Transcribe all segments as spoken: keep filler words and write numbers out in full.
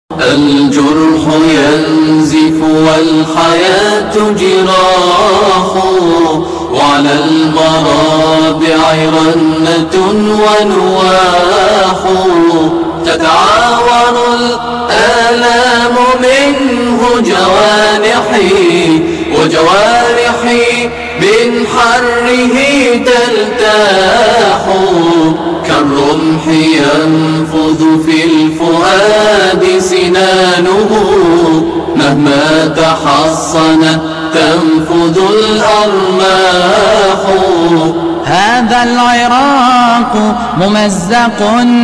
الجرح ينزف والحياة جراح، وعلى المرابع رنة ونواح، تتعاور الآلام منه جوانحي، وجوارحي من حره تلتاح، كالرمح ينفذ في الفؤاد سنانه، مهما تحصنت تنفذ الأرماح. هذا العراق ممزق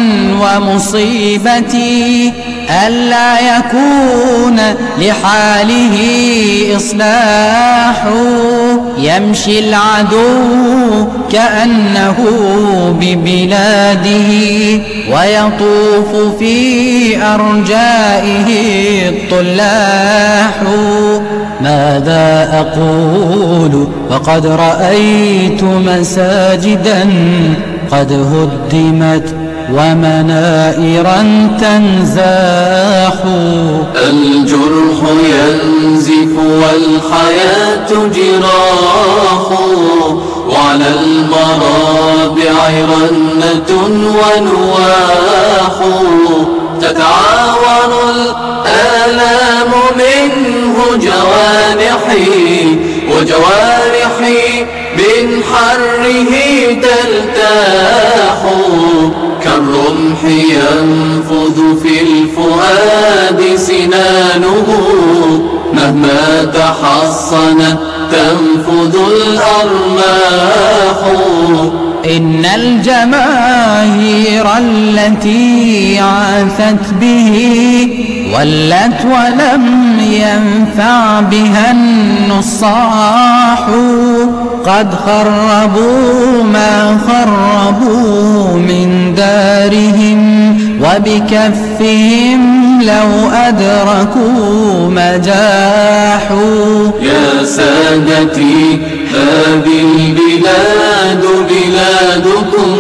ومصيبتي، ألا يكون لحاله إصلاح، يمشي العدو كأنه ببلاده، ويطوف في أرجائه الطلاح. ماذا أقول وقد رأيت مساجدا قد هدمت ومنائرا تنزاح. الجرح ينزف والحياة جراح، وعلى المرابع رنة ونواح، تتعاور الآلام منه جوانحي، وجوارحي من حره تلتاح، كالرمح ينفذ في الفؤاد سنانه، مهما تحصنت تنفذ الأرماح. إن الجماهير التي عاثت به ولت ولم ينفع بها النصاح، قد خربوا ما خربوا من دارهم، وبكفهم لو أدركوا مجاحوا. يا سادتي هذه البلاد بلادكم،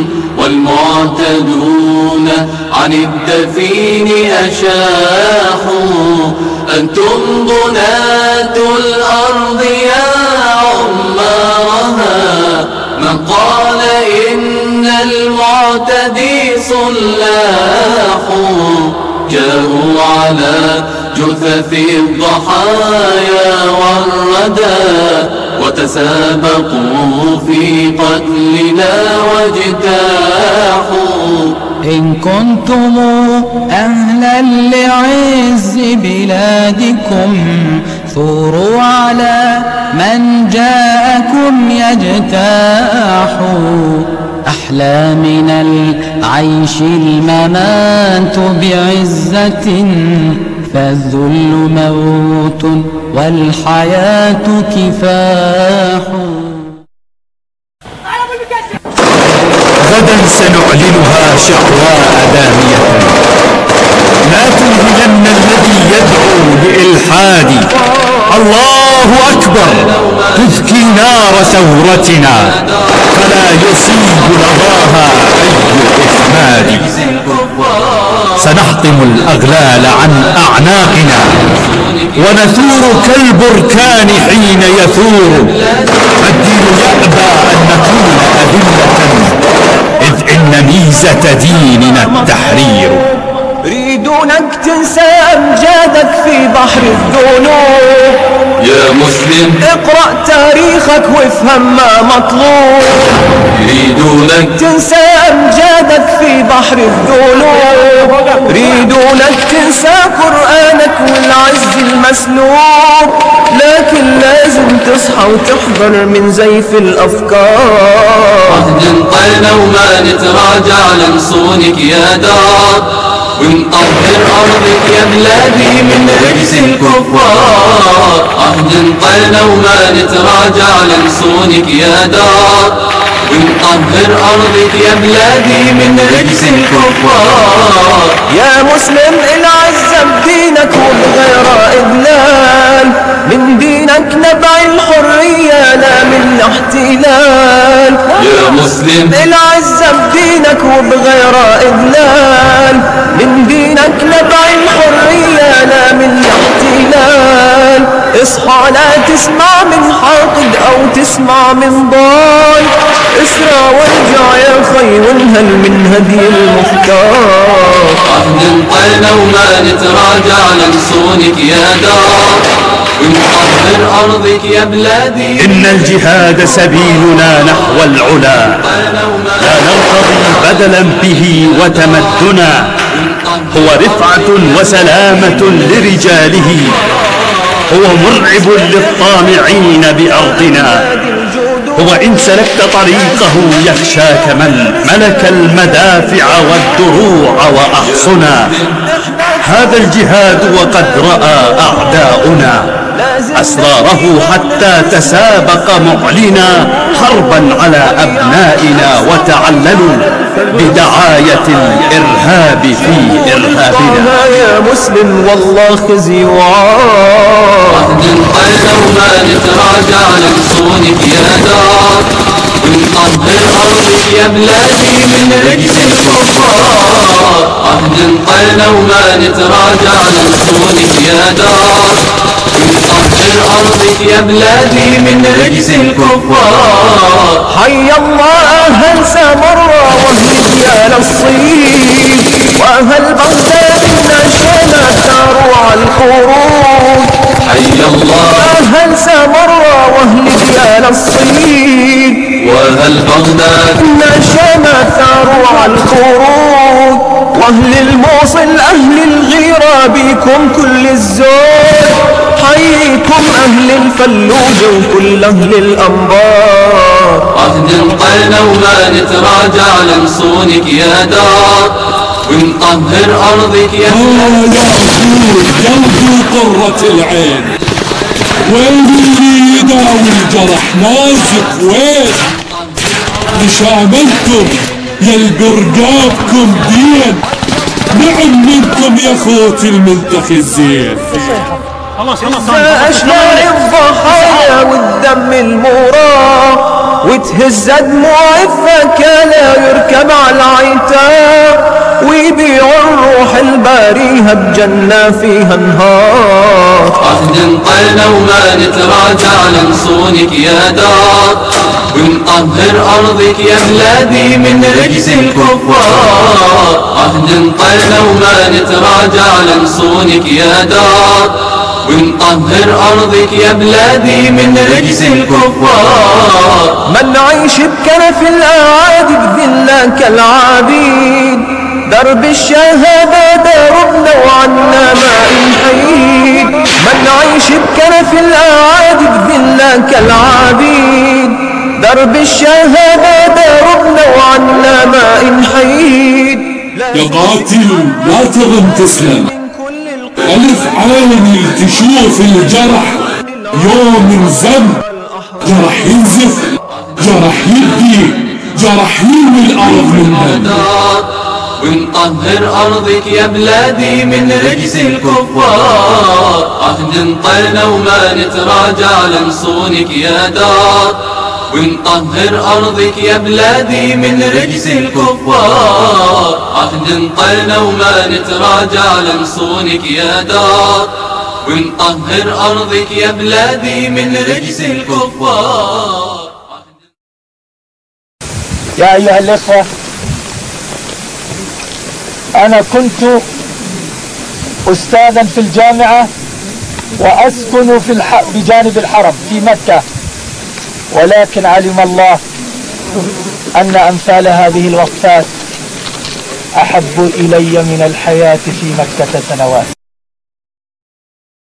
والمعتدون عن الدفين أشاحوا، أنتم بنات الأرض يا عمارها، من قال إن المعتدي صلاح، جاءوا على جثث الضحايا والردى، وتسابقوا في قتلنا واجتاحوا. إن كنتم أهلا لعز بلادكم، ثوروا على من جاءكم يجتاح. أحلى من العيش الممات بعزة، فالذل موت والحياة كفاح. غدا سنعلنها شقواء دامية، لا تنهلن الذي يدعو لإلحاد. الله أكبر تذكي نار ثورتنا، فلا يصيب لظاها أي إخماد. سنحطم الأغلال عن أعناقنا، ونثور كالبركان حين يثور. الدين يأبى أن نكون أذلة، إذ إن ميزة ديننا التحرير. يريدونك تنسى أمجادك في بحر الذنوب. يا مسلم اقرأ تاريخك وافهم ما مطلوب. يريدونك تنسى أمجادك في بحر الذنوب، يريدونك تنسى قرآنك والعز المسلوب، لكن لازم تصحى وتحذر من زيف الأفكار. عهد طينا وما نتراجع لنصونك يا دار، ونطهر أرضك يا بلادي من رجس الكفار. عهد طينا وما نتراجع لنصونك يا دار، ونطهر أرضك يا بلادي من رجس الكفار. يا مسلم العزة بدينك وبغير إذلال، من دينك نبع الحرية لا من الاحتلال. يا مسلم العزة بدينك وبغير إذلال، من دينك نبع الحرية اصحى لا تسمع من حاقد أو تسمع من ضال، اسرى وارجع يا خي وانهل من هدي المختار. عهد طلنا وما نتراجع لنصونك يا دار، ونطهر أرضك يا بلادي. إن الجهاد سبيلنا نحو العلا، لا نرتضي بدلا به وتمدنا، هو رفعة وسلامة لرجاله، هو مرعب للطامعين بأرضنا، هو إن سلكت طريقه يخشاك من ملك المدافع والدروع وأحصنا. هذا الجهاد وقد رأى أعداؤنا أسراره حتى تسابق معلنا حربا على أبنائنا، وتعللوا بدعاية الإرهاب في إرهابنا. يا مسلم والله خزي وعار، عهد طلنا وما نتراجع لنصونك يا دار، ونطهر أرضك يا بلادي من رجس الكفار. عهد طلنا وما نتراجع لنصونك يا دار، ونطهر أرضك يا بلادي من رجس الكفار. حي الله أهل سمرة وأهل ديال الصين، وأهل بغداد نشأنا ثاروا على الخروج. حي الله أهل سمرة وأهل ديال الصين، وأهل بغداد نشأنا ثاروا على الخروج. وأهل الموصل أهل الغيرة بكم كل الزود، حييكم أهل الفلوجة وكل أهل الأنبار. عهد طلنا وما نتراجع لنصونك يا دار، ونطهر أرضك يا بلادي. يا عبود قلبي قرة العين، وين اللي يداوي الجرح نازك وين؟ مش آمنتم يا البرقابكم دين، نعم منكم يا خوتي المنتخي الزين. أشلاء الضحايا والدم الموراه، وتهز دموع الثكالى يركب على العتاب، ويبيعوا الروح الباريها بجنة فيها انهار. عهد طلنا وما نتراجع لنصونك يا دار، ونطهر أرضك يا بلادي من رجس الكفار. عهد طلنا وما نتراجع لنصونك يا دار، ونطهر أرضك يا بلادي من رجس الكفار. ما نعيش بكنف الأعادي بذلة كالعبيد، درب الشهادة دربنا وعنا ما نحيد. ما نعيش بكنف الأعادي بذلة كالعبيد، درب الشهادة دربنا وعنا ما نحيد. يا قاتل لا تظن تسلم، ألف عيني تشوف الجرح يوم انزم، جرح ينزف، جرح يبكي، جرح يروي الأرض من دم. ونطهر أرضك يا بلادي من رجس الكفار. عهد طلنا وما نتراجع لنصونك يا دار، ونطهر أرضك يا بلادي من رجس الكفار. عهد طلنا وما نتراجع لنصونك يا دار، ونطهر أرضك يا بلادي من رجس الكفار. يا أيها الإخوة، أنا كنت أستاذا في الجامعة وأسكن في الح... بجانب الحرم في مكة، ولكن علم الله أن أمثال هذه الوقفات أحب إلي من الحياة في مكة سنوات.